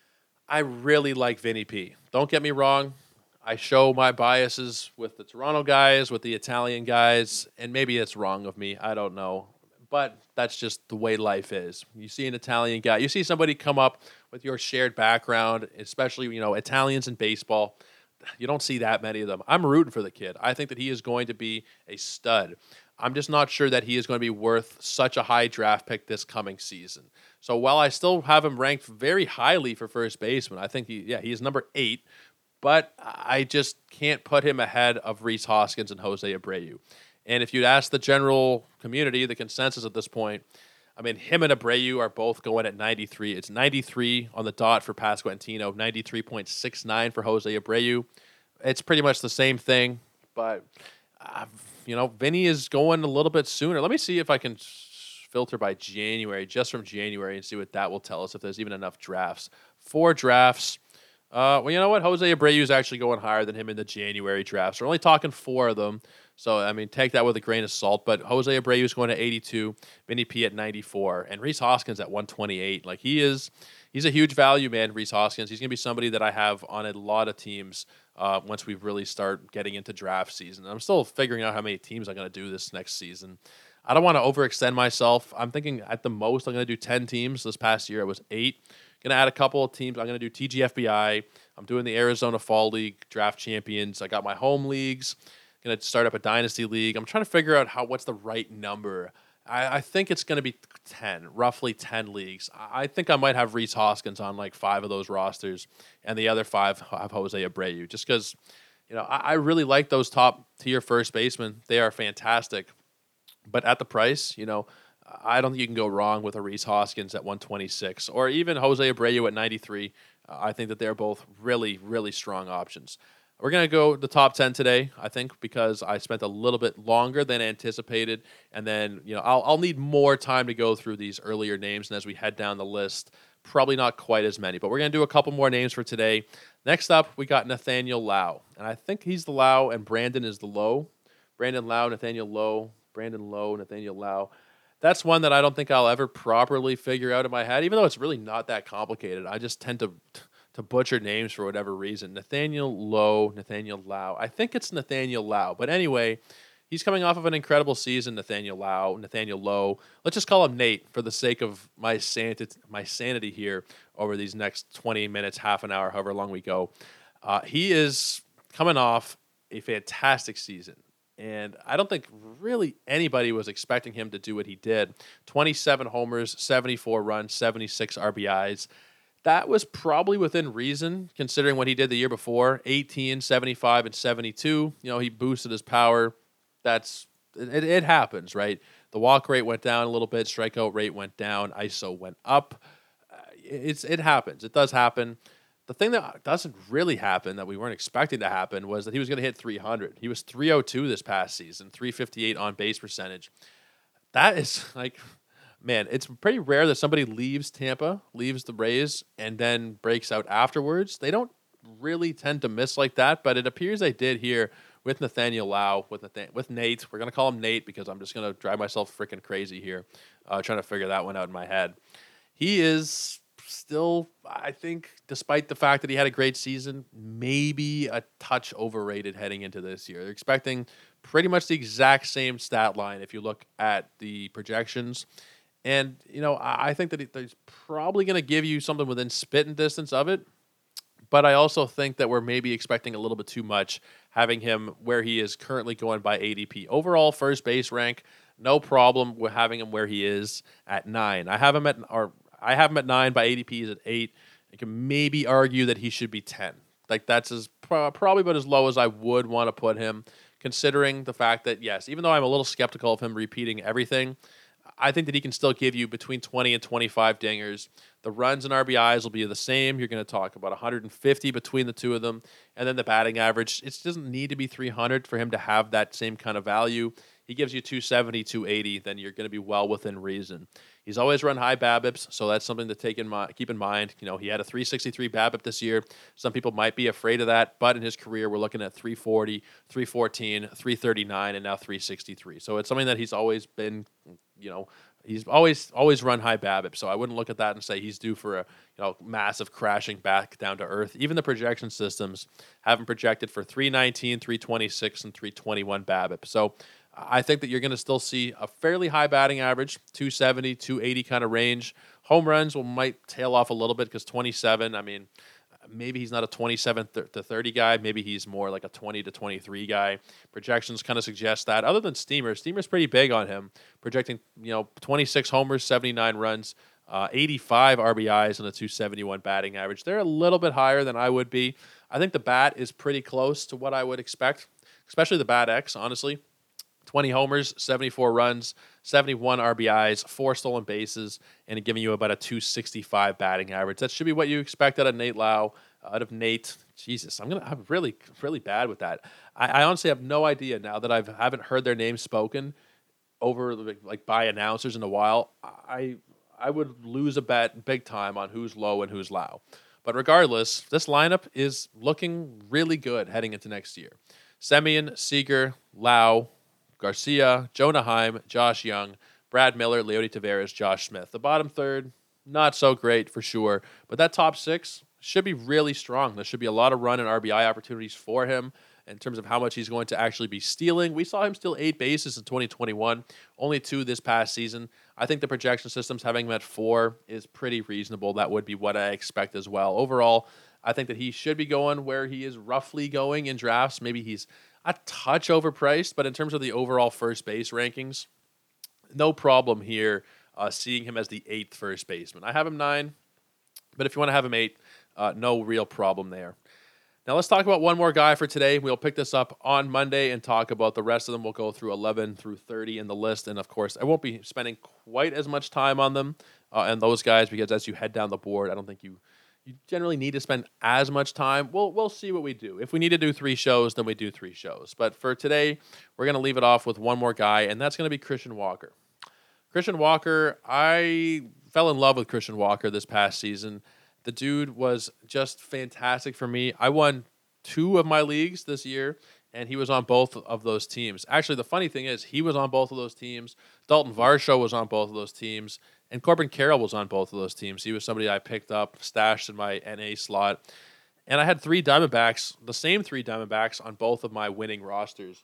I really like Vinny P. Don't get me wrong. I show my biases with the Toronto guys, with the Italian guys, and maybe it's wrong of me. I don't know. But that's just the way life is. You see an Italian guy, you see somebody come up with your shared background, especially, you know, Italians in baseball. You don't see that many of them. I'm rooting for the kid. I think that he is going to be a stud. I'm just not sure that he is going to be worth such a high draft pick this coming season. So while I still have him ranked very highly for first baseman, I think he, yeah, he is number eight. But I just can't put him ahead of Rhys Hoskins and Jose Abreu. And if you'd ask the general community, the consensus at this point, I mean, him and Abreu are both going at ninety-three. It's ninety-three on the dot for Pasquantino, ninety-three point six nine for Jose Abreu. It's pretty much the same thing. But, uh, you know, Vinny is going a little bit sooner. Let me see if I can filter by January, just from January, and see what that will tell us, if there's even enough drafts. Four drafts. Uh, well, you know what? Jose Abreu is actually going higher than him in the January drafts. We're only talking four of them. So, I mean, take that with a grain of salt. But Jose Abreu is going to eighty-two, Vinny P at ninety-four, and Rhys Hoskins at one twenty-eight. Like, he is, he's a huge value, man, Rhys Hoskins. He's going to be somebody that I have on a lot of teams uh, once we really start getting into draft season. I'm still figuring out how many teams I'm going to do this next season. I don't want to overextend myself. I'm thinking at the most I'm going to do ten teams. This past year it was eight. Going to add a couple of teams. I'm going to do T G F B I. I'm doing the Arizona Fall League Draft Champions. I got my home leagues. Going to start up a Dynasty League. I'm trying to figure out how what's the right number I, I think it's going to be ten, roughly ten leagues. I I think I might have Rhys Hoskins on like five of those rosters, and the other five have Jose Abreu, just because, you know, I, I really like those top tier first basemen. They are fantastic. But at the price, you know, I don't think you can go wrong with a Rhys Hoskins at one twenty-six or even Jose Abreu at ninety-three. Uh, I think that they're both really, really strong options. We're going to go the top ten today, I think, because I spent a little bit longer than anticipated. And then, you know, I'll, I'll need more time to go through these earlier names. And as we head down the list, probably not quite as many. But we're going to do a couple more names for today. Next up, we got Nathaniel Lowe. And I think he's the Lowe and Brandon is the Lowe. Brandon Lowe, Nathaniel Lowe, Brandon Lowe, Nathaniel Lowe. That's one that I don't think I'll ever properly figure out in my head, even though it's really not that complicated. I just tend to to butcher names for whatever reason. Nathaniel Lowe, Nathaniel Lowe. I think it's Nathaniel Lowe. But anyway, he's coming off of an incredible season, Nathaniel Lowe, Nathaniel Lowe. Let's just call him Nate for the sake of my sanity, my sanity here over these next twenty minutes, half an hour, however long we go. Uh, he is coming off a fantastic season. And I don't think really anybody was expecting him to do what he did. twenty-seven homers, seventy-four runs, seventy-six R B Is. That was probably within reason, considering what he did the year before. eighteen, seventy-five, and seventy-two. You know, he boosted his power. That's it, it happens, right? The walk rate went down a little bit. Strikeout rate went down. I S O went up. Uh, it's It happens. It does happen. The thing that doesn't really happen that we weren't expecting to happen was that he was going to hit three hundred. He was three oh two this past season, three fifty-eight on base percentage. That is like, man, it's pretty rare that somebody leaves Tampa, leaves the Rays, and then breaks out afterwards. They don't really tend to miss like that, but it appears they did here with Nathaniel Lowe, with Nathan- with Nate. We're going to call him Nate because I'm just going to drive myself freaking crazy here, uh, trying to figure that one out in my head. He is still, I think, despite the fact that he had a great season, maybe a touch overrated heading into this year. They're expecting pretty much the exact same stat line if you look at the projections. And, you know, I, I think that he's probably going to give you something within spitting distance of it. But I also think that we're maybe expecting a little bit too much having him where he is currently going by A D P. Overall first base rank, no problem with having him where he is at nine. I have him at, or I have him at nine, by A D P is at eight. I can maybe argue that he should be ten. Like, that's as probably about as low as I would want to put him, considering the fact that, yes, even though I'm a little skeptical of him repeating everything, I think that he can still give you between twenty and twenty-five dingers. The runs and R B Is will be the same. You're going to talk about one hundred fifty between the two of them. And then the batting average, it doesn't need to be three hundred for him to have that same kind of value. He gives you two seventy, two eighty, then you're going to be well within reason. He's always run high BABIPs, so that's something to take in mind, keep in mind. You know, he had a three sixty-three BABIP this year. Some people might be afraid of that, but in his career, we're looking at three forty, three fourteen, three thirty-nine, and now three sixty-three. So it's something that he's always been, you know, he's always always run high BABIP. So I wouldn't look at that and say he's due for a, you know, massive crashing back down to earth. Even the projection systems have him projected for three nineteen, three twenty-six, and three twenty-one BABIP. So I think that you're going to still see a fairly high batting average, two seventy, two eighty kind of range. Home runs will might tail off a little bit because twenty-seven, I mean, maybe he's not a twenty-seven to thirty guy. Maybe he's more like a twenty to twenty-three guy. Projections kind of suggest that. Other than Steamer, Steamer's pretty big on him, projecting, you know, twenty-six homers, seventy-nine runs, uh, eighty-five R B Is, and a two seventy-one batting average. They're a little bit higher than I would be. I think the bat is pretty close to what I would expect, especially the Bat X, honestly. twenty homers, seventy-four runs, seventy-one R B Is, four stolen bases, and giving you about a two sixty-five batting average. That should be what you expect out of Nate Lowe, out of Nate. Jesus, I'm gonna. I'm really, really bad with that. I, I honestly have no idea now that I haven't heard their names spoken over like by announcers in a while. I I would lose a bet big time on who's Lowe and who's Lowe. But regardless, this lineup is looking really good heading into next year. Semien, Seager, Lowe, Garcia, Jonah Heim, Josh Young, Brad Miller, Leody Taveras, Josh Smith. The bottom third, not so great for sure. But that top six should be really strong. There should be a lot of run and R B I opportunities for him in terms of how much he's going to actually be stealing. We saw him steal eight bases in twenty twenty-one, only two this past season. I think the projection systems having him at four is pretty reasonable. That would be what I expect as well. Overall, I think that he should be going where he is roughly going in drafts. Maybe he's a touch overpriced, but in terms of the overall first base rankings, no problem here uh, seeing him as the eighth first baseman. I have him nine, but if you want to have him eight, uh, no real problem there. Now let's talk about one more guy for today. We'll pick this up on Monday and talk about the rest of them. We'll go through eleven through thirty in the list. And, of course, I won't be spending quite as much time on them uh, and those guys because as you head down the board, I don't think you you generally need to spend as much time. We'll, we'll see what we do. If we need to do three shows, then we do three shows. But for today, we're going to leave it off with one more guy, and that's going to be Christian Walker. Christian Walker, I fell in love with Christian Walker this past season. The dude was just fantastic for me. I won two of my leagues this year, and he was on both of those teams. Actually, the funny thing is he was on both of those teams. Dalton Varsho was on both of those teams, and Corbin Carroll was on both of those teams. He was somebody I picked up, stashed in my N A slot. And I had three Diamondbacks, the same three Diamondbacks on both of my winning rosters.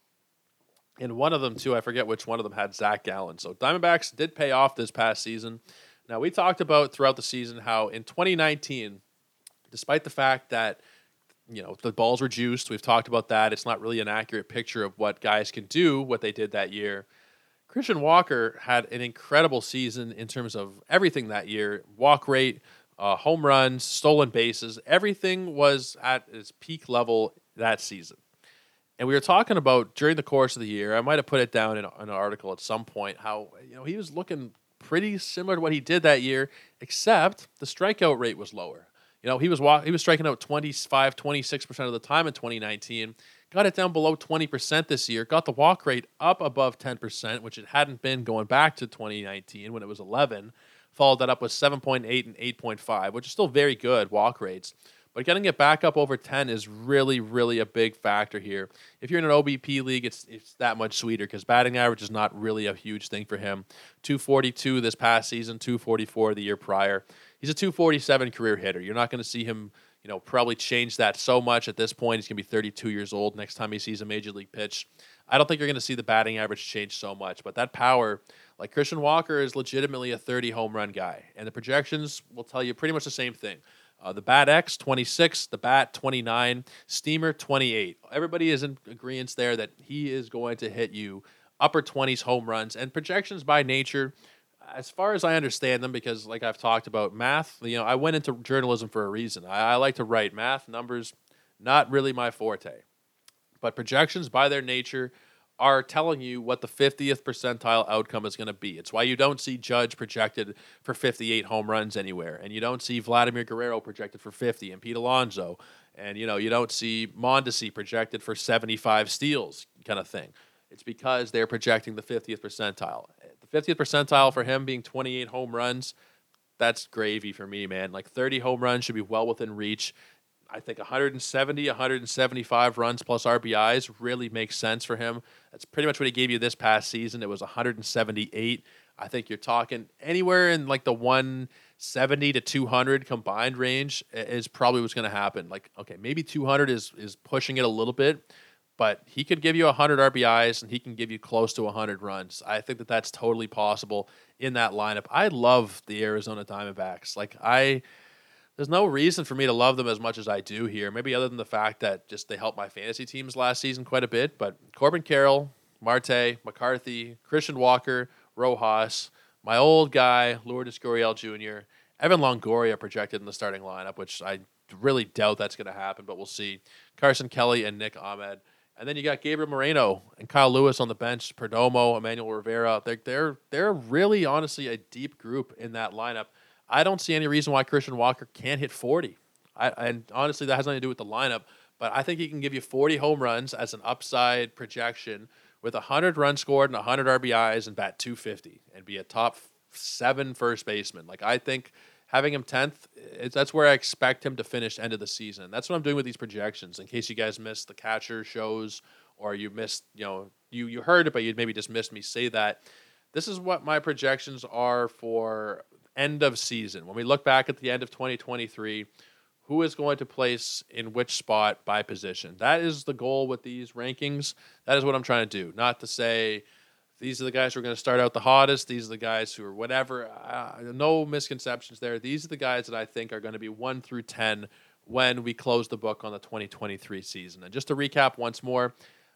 And one of them, too, I forget which one of them had Zach Gallen. So Diamondbacks did pay off this past season. Now, we talked about throughout the season how in twenty nineteen, despite the fact that, you know, the balls were juiced, we've talked about that. It's not really an accurate picture of what guys can do, what they did that year. Christian Walker had an incredible season in terms of everything that year. Walk rate, uh, home runs, stolen bases, everything was at its peak level that season. And we were talking about during the course of the year, I might have put it down in, in an article at some point, how, you know, he was looking pretty similar to what he did that year, except the strikeout rate was lower. You know, he was he was striking out twenty-five, twenty-six percent of the time in twenty nineteen, got it down below twenty percent this year, got the walk rate up above ten percent, which it hadn't been going back to twenty nineteen when it was eleven, followed that up with seven point eight and eight point five, which is still very good walk rates. But getting it back up over ten is really, really a big factor here. If you're in an O B P league, it's it's that much sweeter because batting average is not really a huge thing for him. two forty-two this past season, two forty-four the year prior. He's a two forty-seven career hitter. You're not going to see him, you know, probably change that so much at this point. He's going to be thirty-two years old next time he sees a major league pitch. I don't think you're going to see the batting average change so much, but that power, like Christian Walker, is legitimately a thirty home run guy, and the projections will tell you pretty much the same thing. Uh, the Bat X, twenty-six, the Bat, twenty-nine, Steamer, twenty-eight. Everybody is in agreement there that he is going to hit you upper twenties home runs. And projections by nature, as far as I understand them, because like I've talked about math, you know, I went into journalism for a reason. I, I like to write math, numbers, not really my forte. But projections by their nature are telling you what the fiftieth percentile outcome is going to be. It's why you don't see Judge projected for fifty-eight home runs anywhere, and you don't see Vladimir Guerrero projected for fifty, and Pete Alonso, and you know you don't see Mondesi projected for seventy-five steals, kind of thing. It's because they're projecting the fiftieth percentile. The fiftieth percentile for him being twenty-eight home runs, that's gravy for me, man. Like thirty home runs should be well within reach. I think one seventy, one seventy-five runs plus R B Is really makes sense for him. That's pretty much what he gave you this past season. It was one seventy-eight. I think you're talking anywhere in like the one seventy to two hundred combined range is probably what's going to happen. Like, okay, maybe two hundred is is pushing it a little bit, but he could give you one hundred R B Is and he can give you close to one hundred runs. I think that that's totally possible in that lineup. I love the Arizona Diamondbacks. Like, I... There's no reason for me to love them as much as I do here, maybe other than the fact that just they helped my fantasy teams last season quite a bit. But Corbin Carroll, Marte, McCarthy, Christian Walker, Rojas, my old guy, Lourdes Gurriel Junior, Evan Longoria projected in the starting lineup, which I really doubt that's going to happen, but we'll see. Carson Kelly and Nick Ahmed. And then you got Gabriel Moreno and Kyle Lewis on the bench, Perdomo, Emmanuel Rivera. They're, they're, they're really, honestly, a deep group in that lineup. I don't see any reason why Christian Walker can't hit forty. I, and honestly, that has nothing to do with the lineup, but I think he can give you forty home runs as an upside projection with one hundred runs scored and one hundred R B Is and bat two fifty and be a top seven first baseman. Like, I think having him tenth, it's, that's where I expect him to finish end of the season. That's what I'm doing with these projections. In case you guys missed the catcher shows or you missed, you know, you, you heard it, but you maybe just missed me say that. This is what my projections are for end of season. When we look back at the end of twenty twenty-three, who is going to place in which spot by position? That is the goal with these rankings. That is what I'm trying to do. Not to say these are the guys who are going to start out the hottest. These are the guys who are whatever. Uh, no misconceptions there. These are the guys that I think are going to be one through ten when we close the book on the twenty twenty-three season. And just to recap once more,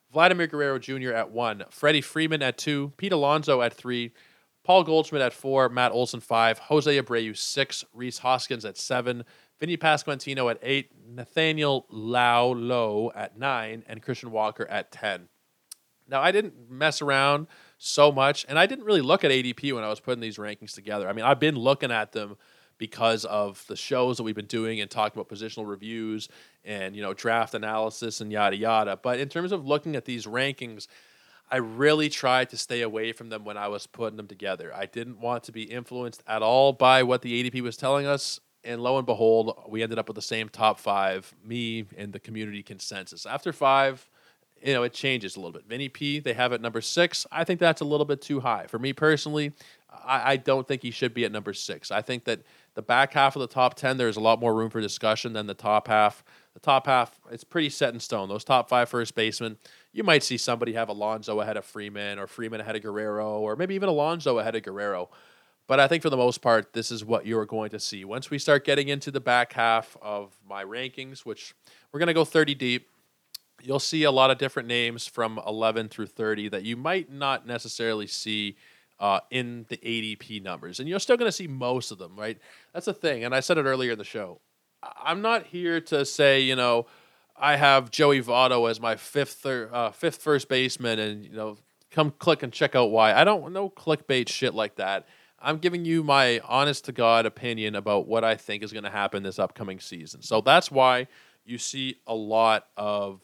Vladimir Guerrero Junior at one, Freddie Freeman at two, Pete Alonso at three, Paul Goldschmidt at four, Matt Olson five, Jose Abreu six, Rhys Hoskins at seven, Vinny Pasquantino at eight, Nathaniel Lau Low at nine, and Christian Walker at ten. Now, I didn't mess around so much, and I didn't really look at A D P when I was putting these rankings together. I mean, I've been looking at them because of the shows that we've been doing and talking about positional reviews and, you know, draft analysis and yada, yada. But in terms of looking at these rankings, I really tried to stay away from them when I was putting them together. I didn't want to be influenced at all by what the A D P was telling us. And lo and behold, we ended up with the same top five, me and the community consensus. After five, you know, it changes a little bit. Vinny P, they have at number six. I think that's a little bit too high. For me personally, I, I don't think he should be at number six. I think that the back half of the top ten, there's a lot more room for discussion than the top half. The top half, it's pretty set in stone. Those top five first basemen, you might see somebody have Alonso ahead of Freeman or Freeman ahead of Guerrero or maybe even Alonso ahead of Guerrero. But I think for the most part, this is what you're going to see. Once we start getting into the back half of my rankings, which we're going to go thirty deep, you'll see a lot of different names from eleven through thirty that you might not necessarily see uh, in the A D P numbers. And you're still going to see most of them, right? That's the thing. And I said it earlier in the show. I'm not here to say, you know, I have Joey Votto as my fifth thir- uh, fifth first baseman and, you know, come click and check out why. I don't know clickbait shit like that. I'm giving you my honest-to-God opinion about what I think is going to happen this upcoming season. So that's why you see a lot of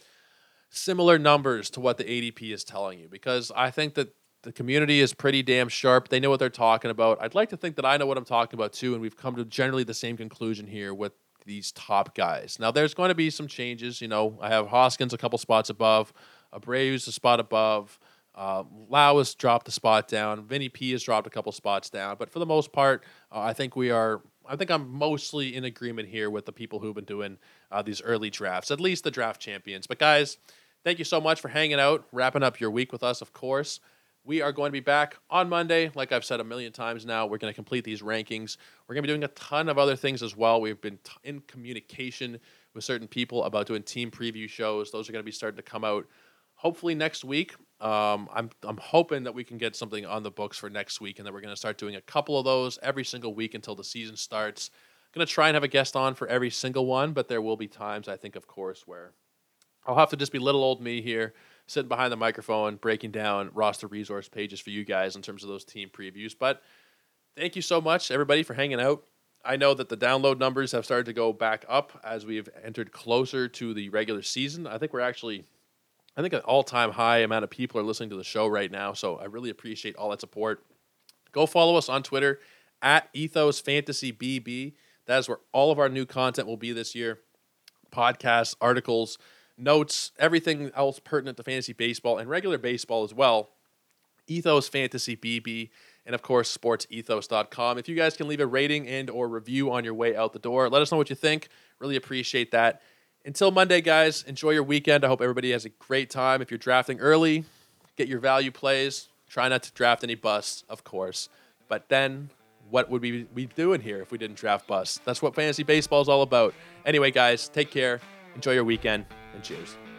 similar numbers to what the A D P is telling you, because I think that the community is pretty damn sharp. They know what they're talking about. I'd like to think that I know what I'm talking about too, and we've come to generally the same conclusion here with these top guys. Now, there's going to be some changes. You know, I have Hoskins a couple spots above, Abreu's a spot above, uh, Lau has dropped a spot down, Vinny P has dropped a couple spots down, but for the most part, uh, I think we are. I think I'm mostly in agreement here with the people who've been doing uh, these early drafts, at least the draft champions. But guys, thank you so much for hanging out, wrapping up your week with us, of course. We are going to be back on Monday. Like I've said a million times now, we're going to complete these rankings. We're going to be doing a ton of other things as well. We've been t- in communication with certain people about doing team preview shows. Those are going to be starting to come out hopefully next week. Um, I'm I'm hoping that we can get something on the books for next week, and that we're going to start doing a couple of those every single week until the season starts. I'm going to try and have a guest on for every single one, but there will be times, I think, of course, where I'll have to just be little old me here, sitting behind the microphone, breaking down roster resource pages for you guys in terms of those team previews. But thank you so much, everybody, for hanging out. I know that the download numbers have started to go back up as we've entered closer to the regular season. I think we're actually, I think an all-time high amount of people are listening to the show right now, so I really appreciate all that support. Go follow us on Twitter, at Ethos Fantasy B B. That is where all of our new content will be this year. Podcasts, articles, notes, everything else pertinent to fantasy baseball and regular baseball as well. Ethos Fantasy B B, and of course, sports ethos dot com. If you guys can leave a rating and or review on your way out the door, let us know what you think. Really appreciate that. Until Monday, guys, enjoy your weekend. I hope everybody has a great time. If you're drafting early, get your value plays. Try not to draft any busts, of course. But then, what would we be doing here if we didn't draft busts? That's what fantasy baseball is all about. Anyway, guys, take care. Enjoy your weekend, and cheers.